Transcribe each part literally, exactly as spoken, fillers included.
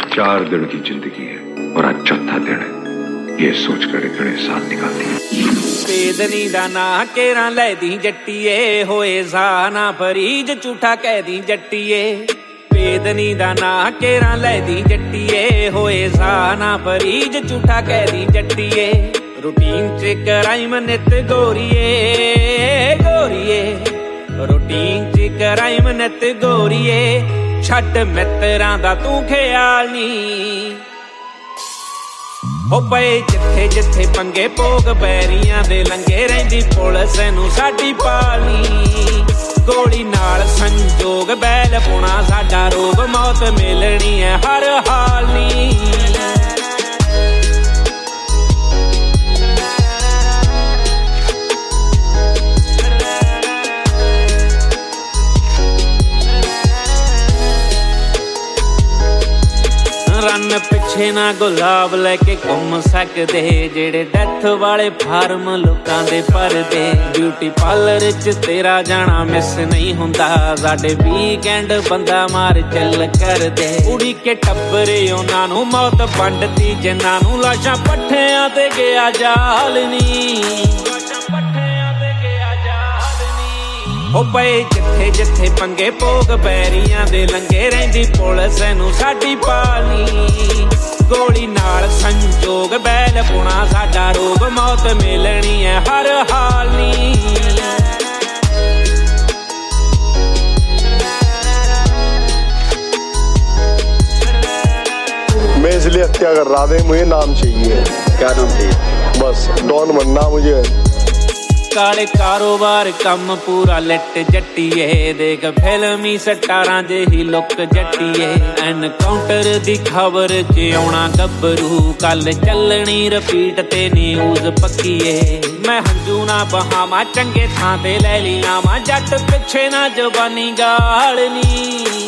चार दिन की जिंदगी है और आज चौथा दिन है, ये सोच कर घड़े साल निकालती है। पेदनी दा ना केरा लै दी जट्टीए, होए सा ना फरीज झूठा कह दी जट्टीए। पेदनी दा ना केरा लै दी जट्टीए, होए सा ना फरीज झूठा कह दी जट्टीए। रूटीन च कराइम नित गोरीए गोरीए, रूटीन च कराइम नित गोरीए। छड्ड मित्रां दा तू ख्याल नी, हो पए जिथे जिथे पंगे भोग बैरियां दे लंगे रहिंदी पुलिस नूं साडी पालनी। गोली नाल संजोग बैल पुणा साडा रोग, मौत मिलनी है हर हाल नी। रन पिछे ना गुलाब लैके घूम सकदे, जेड़े डेथ वाले फार्म लोकां दे भरदे। ब्यूटी पार्लर च तेरा जाना मिस नहीं हुंदा, साडे वीकेंड बंदा मार चल करदे। उड़ी के टब्बरे उन्हां नूं मौत वंडदी, जिन्हां नूं लाशां पट्ठियां ते गया जाल नी। हो पए जिथे जिथे पंगे भोग बैरियां दे लंगे रहिंदी पुलिस नूं साडी पालनी। गोली नाल संजोग बैल पुणा साडा रोग, मौत मिलनी है हर हाल नी। मैं इसलिए हत्या कर रहा था, मुझे नाम चाहिए। क्या नाम चाहिए? बस डॉन बनना मुझे। काले कारोबार कम पूरा लिट जट्टीए, देख फिल्मी सटारां जेही लुक जट्टीए। एनकाउंटर दी खबर च आउणा गब्बरू, कल चलनी रपीट ते न्यूज़ पक्कीए। मैं हंजू ना बहावा चंगे थां ते लै लिया वा, जट पिछे ना जवानी गालनी।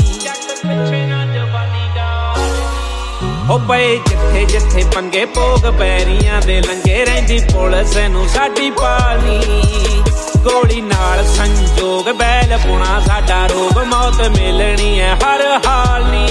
हो पए जिथे जिथे पंगे भोग बैरियां दे लंगे रहिंदी पुलिस नूं साडी पालनी। गोली नाल संजोग बैल पुणा साडा रोग, मौत मिलनी है हर हाल नी।